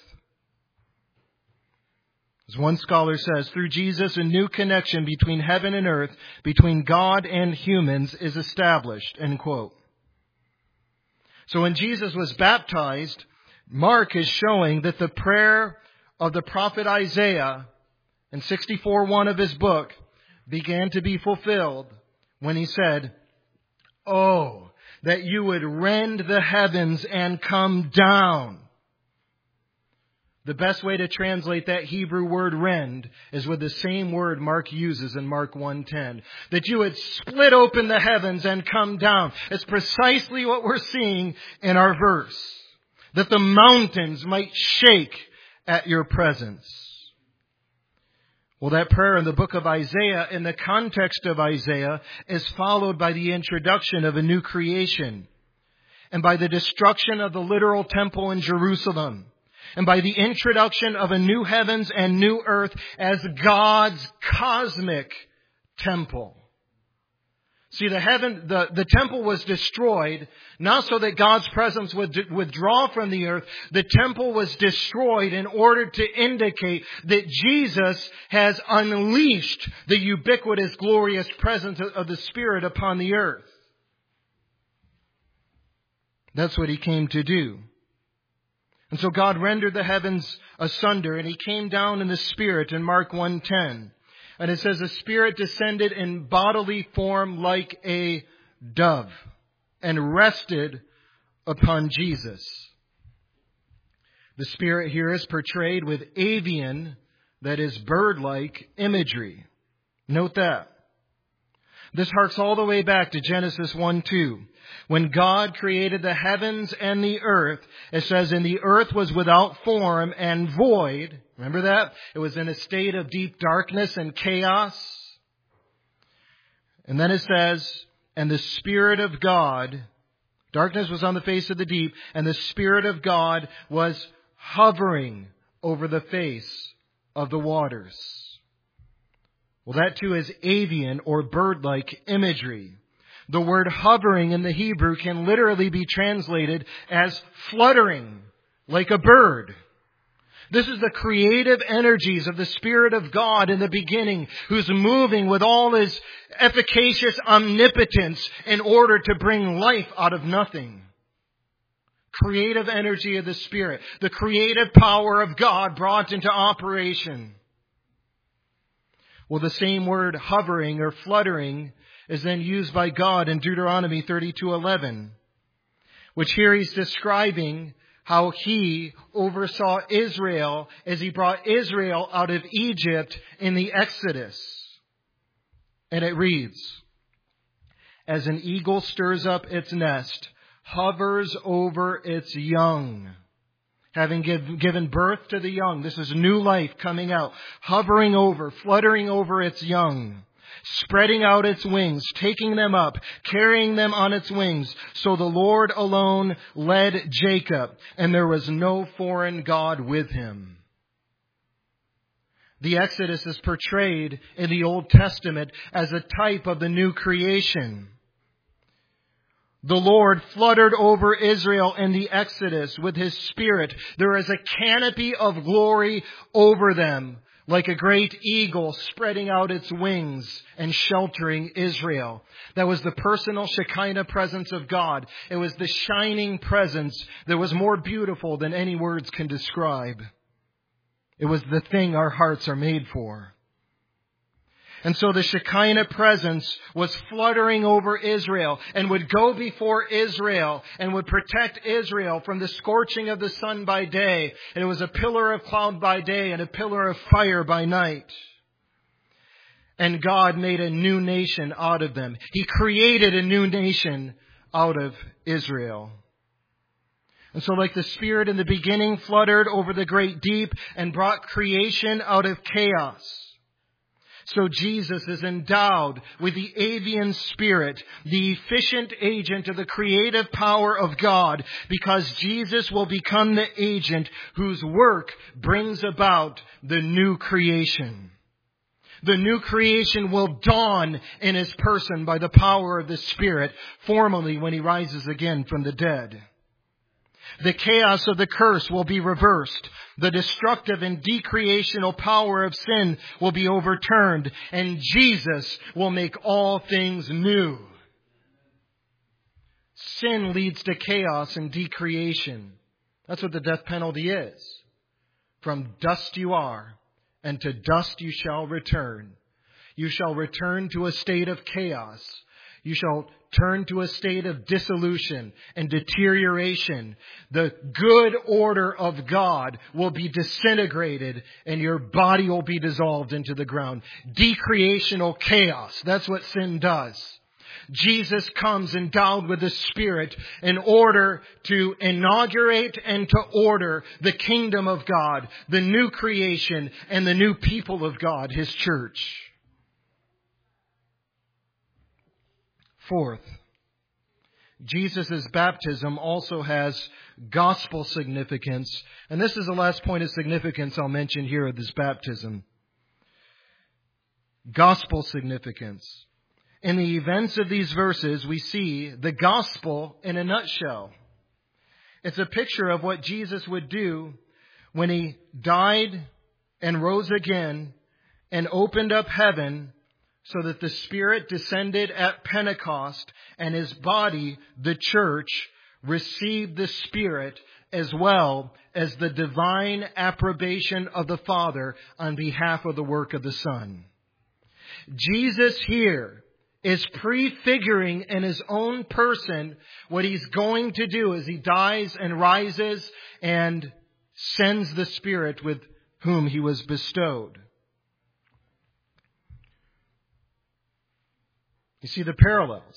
As one scholar says, through Jesus, a new connection between heaven and earth, between God and humans, is established. End quote. So when Jesus was baptized, Mark is showing that the prayer of the prophet Isaiah in sixty-four one of his book began to be fulfilled when he said, oh, that you would rend the heavens and come down. The best way to translate that Hebrew word rend is with the same word Mark uses in Mark one ten. That you would split open the heavens and come down. It's precisely what we're seeing in our verse. That the mountains might shake at your presence. Well, that prayer in the book of Isaiah, in the context of Isaiah, is followed by the introduction of a new creation. And by the destruction of the literal temple in Jerusalem. And by the introduction of a new heavens and new earth as God's cosmic temple. See, the heaven, the, the temple was destroyed, not so that God's presence would withdraw from the earth. The temple was destroyed in order to indicate that Jesus has unleashed the ubiquitous, glorious presence of the Spirit upon the earth. That's what He came to do. And so God rendered the heavens asunder, and He came down in the Spirit in Mark one ten. And it says the Spirit descended in bodily form like a dove and rested upon Jesus. The Spirit here is portrayed with avian, that is bird-like, imagery. Note that. This harks all the way back to Genesis one two. When God created the heavens and the earth, it says, and the earth was without form and void. Remember that? It was in a state of deep darkness and chaos. And then it says, and the Spirit of God, darkness was on the face of the deep, and the Spirit of God was hovering over the face of the waters. Well, that too is avian or bird-like imagery. The word hovering in the Hebrew can literally be translated as fluttering, like a bird. This is the creative energies of the Spirit of God in the beginning, who's moving with all His efficacious omnipotence in order to bring life out of nothing. Creative energy of the Spirit, the creative power of God brought into operation. Well, the same word hovering or fluttering is then used by God in Deuteronomy thirty-two eleven, which here He's describing how He oversaw Israel as He brought Israel out of Egypt in the Exodus. And it reads, as an eagle stirs up its nest, hovers over its young. Having give, given birth to the young, this is new life coming out, hovering over, fluttering over its young. Spreading out its wings, taking them up, carrying them on its wings. So the Lord alone led Jacob, and there was no foreign god with him. The Exodus is portrayed in the Old Testament as a type of the new creation. The Lord fluttered over Israel in the Exodus with His Spirit. There is a canopy of glory over them, like a great eagle spreading out its wings and sheltering Israel. That was the personal Shekinah presence of God. It was the shining presence that was more beautiful than any words can describe. It was the thing our hearts are made for. And so the Shekinah presence was fluttering over Israel and would go before Israel and would protect Israel from the scorching of the sun by day. And it was a pillar of cloud by day and a pillar of fire by night. And God made a new nation out of them. He created a new nation out of Israel. And so like the Spirit in the beginning fluttered over the great deep and brought creation out of chaos, so Jesus is endowed with the avian spirit, the efficient agent of the creative power of God, because Jesus will become the agent whose work brings about the new creation. The new creation will dawn in His person by the power of the Spirit, formally when He rises again from the dead. The chaos of the curse will be reversed. The destructive and decreational power of sin will be overturned. And Jesus will make all things new. Sin leads to chaos and decreation. That's what the death penalty is. From dust you are, and to dust you shall return. You shall return to a state of chaos. You shall turn to a state of dissolution and deterioration. The good order of God will be disintegrated and your body will be dissolved into the ground. Decreational chaos. That's what sin does. Jesus comes endowed with the Spirit in order to inaugurate and to order the kingdom of God, the new creation and the new people of God, His church. Fourth, Jesus' baptism also has gospel significance. And this is the last point of significance I'll mention here of this baptism. Gospel significance. In the events of these verses, we see the gospel in a nutshell. It's a picture of what Jesus would do when He died and rose again and opened up heaven, so that the Spirit descended at Pentecost and His body, the church, received the Spirit as well as the divine approbation of the Father on behalf of the work of the Son. Jesus here is prefiguring in His own person what He's going to do as He dies and rises and sends the Spirit with whom He was bestowed. You see the parallels.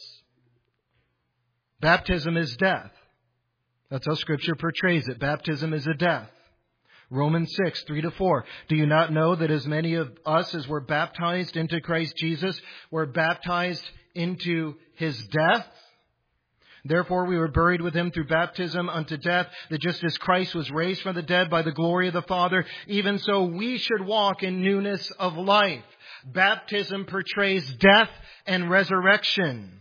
Baptism is death. That's how Scripture portrays it. Baptism is a death. Romans six, three to four. Do you not know that as many of us as were baptized into Christ Jesus were baptized into His death? Therefore we were buried with Him through baptism unto death, that just as Christ was raised from the dead by the glory of the Father, even so we should walk in newness of life. Baptism portrays death and resurrection.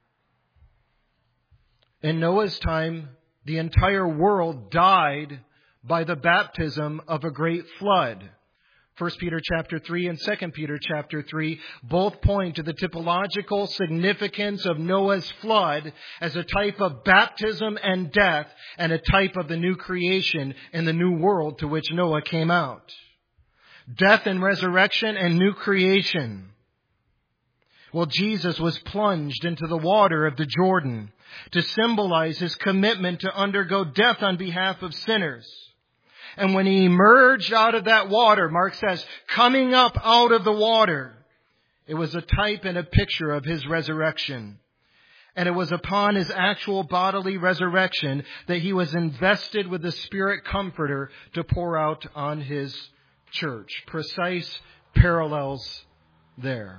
In Noah's time, the entire world died by the baptism of a great flood. First Peter chapter three and Second Peter chapter three both point to the typological significance of Noah's flood as a type of baptism and death and a type of the new creation and the new world to which Noah came out. Death and resurrection and new creation. Well, Jesus was plunged into the water of the Jordan to symbolize His commitment to undergo death on behalf of sinners. And when He emerged out of that water, Mark says, coming up out of the water, it was a type and a picture of His resurrection. And it was upon His actual bodily resurrection that He was invested with the Spirit Comforter to pour out on His church. Precise parallels there.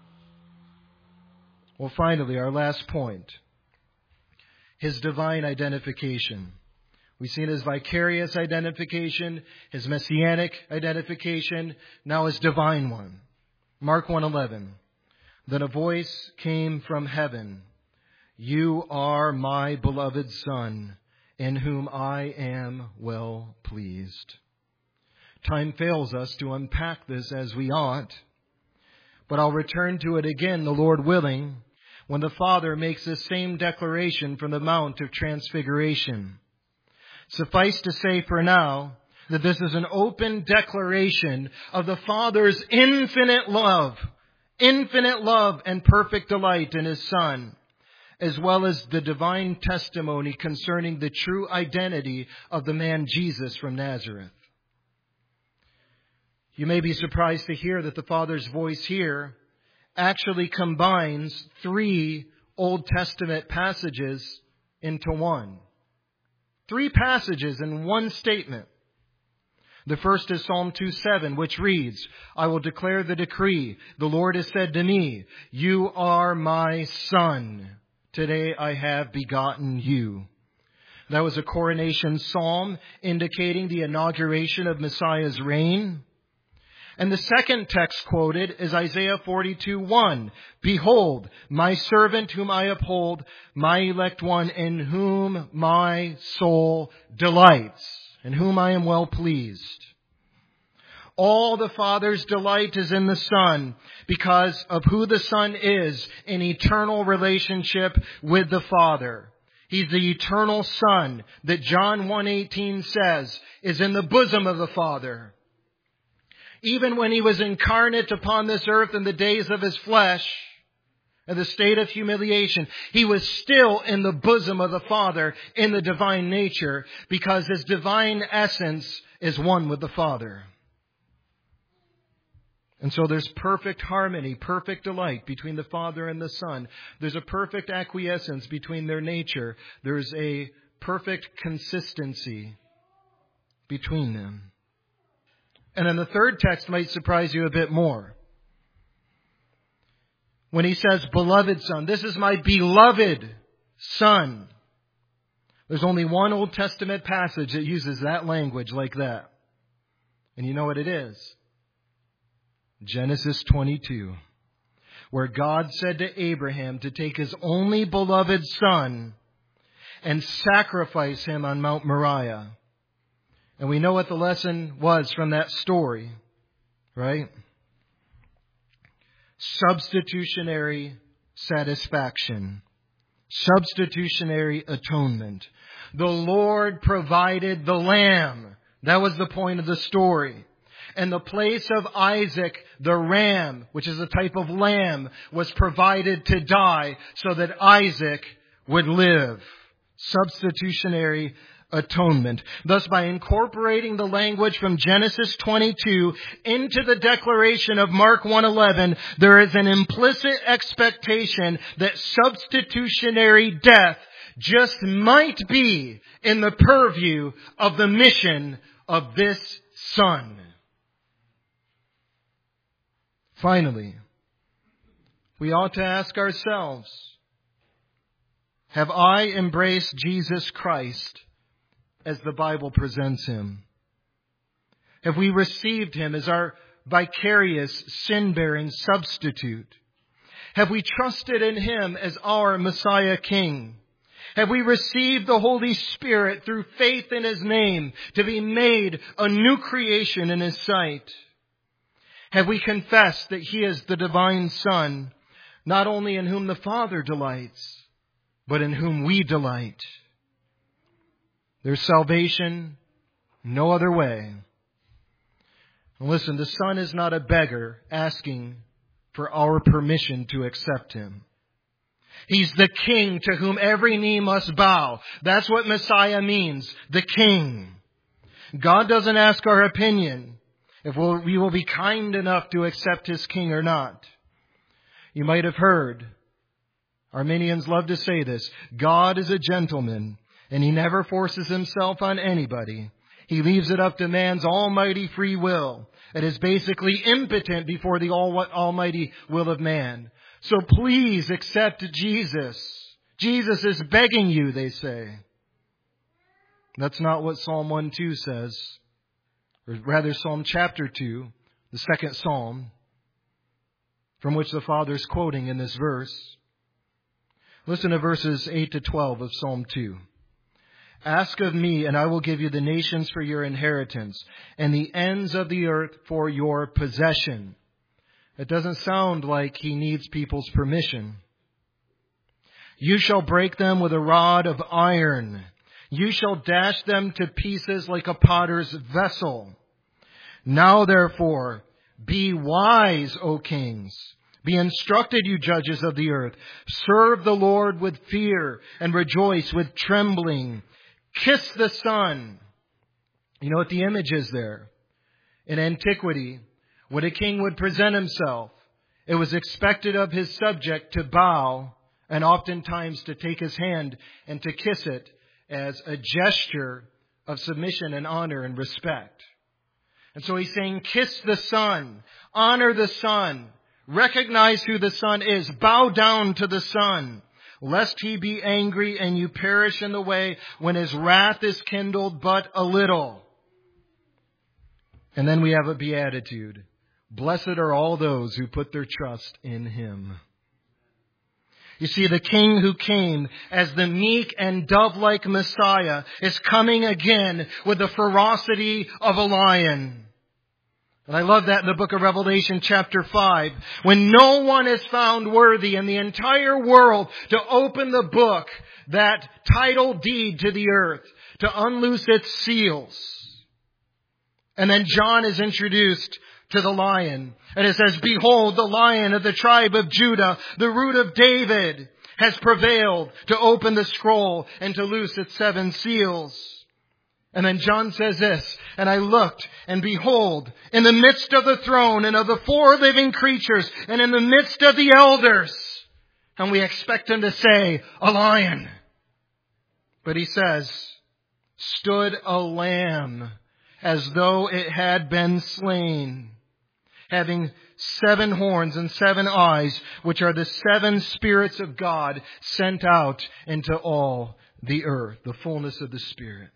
Well, finally, our last point. His divine identification. We've seen His vicarious identification, His messianic identification, now His divine one. Mark one eleven. Then a voice came from heaven. You are my beloved Son, in whom I am well pleased. Time fails us to unpack this as we ought. But I'll return to it again, the Lord willing, when the Father makes this same declaration from the Mount of Transfiguration. Suffice to say for now that this is an open declaration of the Father's infinite love, infinite love and perfect delight in His Son, as well as the divine testimony concerning the true identity of the man Jesus from Nazareth. You may be surprised to hear that the Father's voice here actually combines three Old Testament passages into one. Three passages in one statement. The first is Psalm two seven, which reads, I will declare the decree. The Lord has said to me, you are my Son. Today I have begotten you. That was a coronation psalm indicating the inauguration of Messiah's reign. And the second text quoted is Isaiah forty-two one. Behold, my servant whom I uphold, my elect one, in whom my soul delights, in whom I am well pleased. All the Father's delight is in the Son because of who the Son is in eternal relationship with the Father. He's the eternal Son that John one eighteen says is in the bosom of the Father. Even when He was incarnate upon this earth in the days of His flesh, in the state of humiliation, He was still in the bosom of the Father in the divine nature because His divine essence is one with the Father. And so there's perfect harmony, perfect delight between the Father and the Son. There's a perfect acquiescence between their nature. There's a perfect consistency between them. And then the third text might surprise you a bit more. When He says, beloved Son, this is my beloved Son. There's only one Old Testament passage that uses that language like that. And you know what it is? Genesis twenty-two, where God said to Abraham to take his only beloved son and sacrifice him on Mount Moriah. And we know what the lesson was from that story, right? Substitutionary satisfaction. Substitutionary atonement. The Lord provided the lamb. That was the point of the story. In the place of Isaac, the ram, which is a type of lamb, was provided to die so that Isaac would live. Substitutionary atonement. Thus, by incorporating the language from Genesis twenty-two into the declaration of Mark one eleven, there is an implicit expectation that substitutionary death just might be in the purview of the mission of this Son. Finally, we ought to ask ourselves, have I embraced Jesus Christ as the Bible presents Him? Have we received Him as our vicarious, sin-bearing substitute? Have we trusted in Him as our Messiah King? Have we received the Holy Spirit through faith in His name to be made a new creation in His sight? Have we confessed that He is the divine Son, not only in whom the Father delights, but in whom we delight? There's salvation no other way. And listen, the Son is not a beggar asking for our permission to accept Him. He's the King to whom every knee must bow. That's what Messiah means, the King. God doesn't ask our opinion if we'll, we will be kind enough to accept His King or not. You might have heard, Arminians love to say this, God is a gentleman, and He never forces Himself on anybody. He leaves it up to man's almighty free will. It is basically impotent before the almighty will of man. So please accept Jesus. Jesus is begging you, they say. That's not what Psalm one two says. Or rather, Psalm chapter two, the second psalm, from which the Father is quoting in this verse. Listen to verses eight to twelve of Psalm two. Ask of me, and I will give you the nations for your inheritance, and the ends of the earth for your possession. It doesn't sound like he needs people's permission. You shall break them with a rod of iron. You shall dash them to pieces like a potter's vessel. Now therefore, be wise, O kings. Be instructed, you judges of the earth. Serve the Lord with fear and rejoice with trembling. Kiss the Son. You know what the image is there? In antiquity, when a king would present himself, it was expected of his subject to bow and oftentimes to take his hand and to kiss it as a gesture of submission and honor and respect. And so he's saying, kiss the Son, honor the Son, recognize who the Son is, bow down to the Son, lest he be angry and you perish in the way when his wrath is kindled but a little. And then we have a beatitude. Blessed are all those who put their trust in him. You see, the King who came as the meek and dove-like Messiah is coming again with the ferocity of a lion. And I love that in the book of Revelation chapter five, when no one is found worthy in the entire world to open the book, that title deed to the earth, to unloose its seals. And then John is introduced to the lion. And it says, behold, the lion of the tribe of Judah, the root of David, has prevailed to open the scroll and to loose its seven seals. And then John says this, and I looked, and behold, in the midst of the throne and of the four living creatures, and in the midst of the elders, and we expect him to say, a lion. But he says, stood a lamb, as though it had been slain, having seven horns and seven eyes, which are the seven spirits of God sent out into all the earth, the fullness of the Spirit.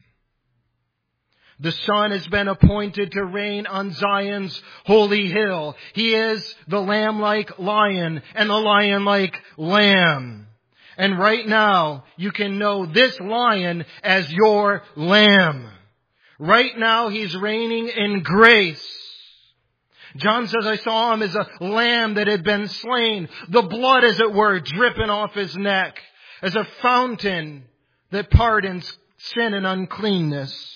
The Son has been appointed to reign on Zion's holy hill. He is the lamb-like lion and the lion-like lamb. And right now, you can know this lion as your lamb. Right now, he's reigning in grace. John says, I saw him as a lamb that had been slain. The blood, as it were, dripping off his neck. As a fountain that pardons sin and uncleanness.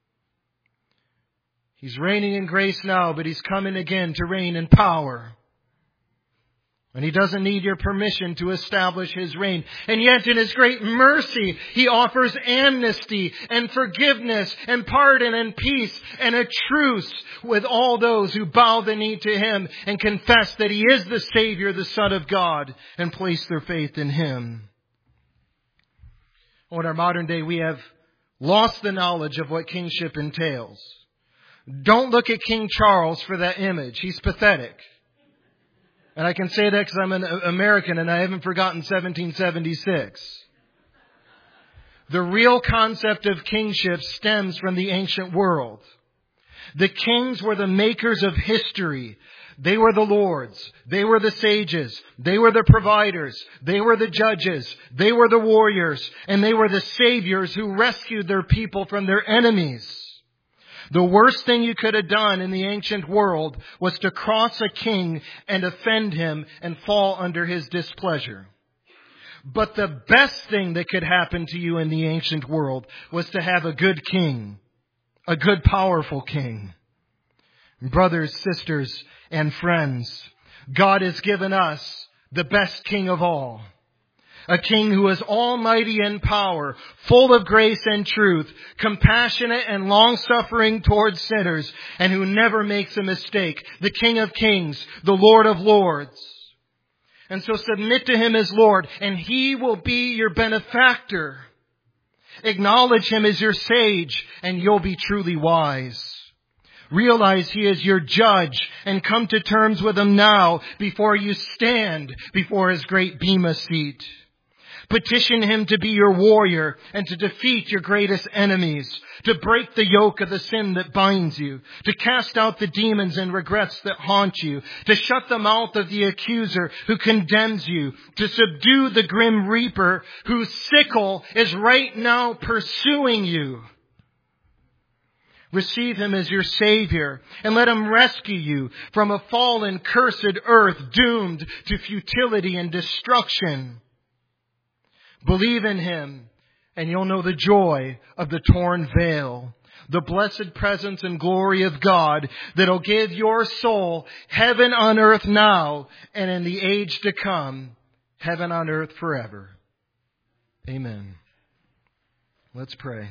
He's reigning in grace now, but he's coming again to reign in power. And he doesn't need your permission to establish his reign. And yet in his great mercy, he offers amnesty and forgiveness and pardon and peace and a truce with all those who bow the knee to him and confess that he is the Savior, the Son of God, and place their faith in him. In our modern day, we have lost the knowledge of what kingship entails. Don't look at King Charles for that image. He's pathetic. And I can say that because I'm an American and I haven't forgotten seventeen seventy-six. The real concept of kingship stems from the ancient world. The kings were the makers of history. They were the lords. They were the sages. They were the providers. They were the judges. They were the warriors. And they were the saviors who rescued their people from their enemies. The worst thing you could have done in the ancient world was to cross a king and offend him and fall under his displeasure. But the best thing that could happen to you in the ancient world was to have a good king, a good, powerful king. Brothers, sisters, and friends, God has given us the best king of all. A king who is almighty in power, full of grace and truth, compassionate and long-suffering towards sinners, and who never makes a mistake. The King of Kings, the Lord of Lords. And so submit to him as Lord, and he will be your benefactor. Acknowledge him as your sage, and you'll be truly wise. Realize he is your judge, and come to terms with him now before you stand before his great bema seat. Petition Him to be your warrior and to defeat your greatest enemies, to break the yoke of the sin that binds you, to cast out the demons and regrets that haunt you, to shut the mouth of the accuser who condemns you, to subdue the grim reaper whose sickle is right now pursuing you. Receive Him as your Savior and let Him rescue you from a fallen, cursed earth doomed to futility and destruction. Believe in Him, and you'll know the joy of the torn veil, the blessed presence and glory of God that'll give your soul heaven on earth now and in the age to come, heaven on earth forever. Amen. Let's pray.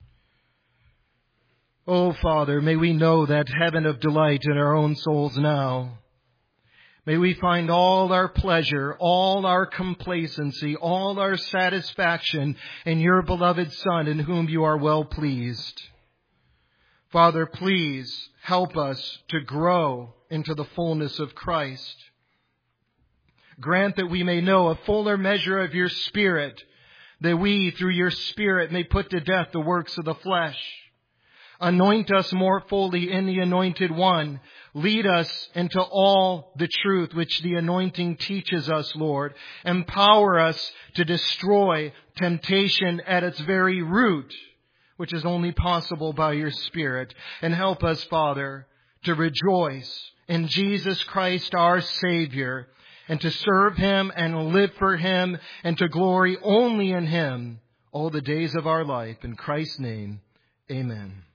Oh, Father, may we know that heaven of delight in our own souls now. May we find all our pleasure, all our complacency, all our satisfaction in your beloved Son, in whom you are well pleased. Father, please help us to grow into the fullness of Christ. Grant that we may know a fuller measure of your Spirit, that we, through your Spirit, may put to death the works of the flesh. Anoint us more fully in the Anointed One. Lead us into all the truth which the anointing teaches us, Lord. Empower us to destroy temptation at its very root, which is only possible by your Spirit. And help us, Father, to rejoice in Jesus Christ, our Savior, and to serve Him and live for Him and to glory only in Him all the days of our life. In Christ's name, amen.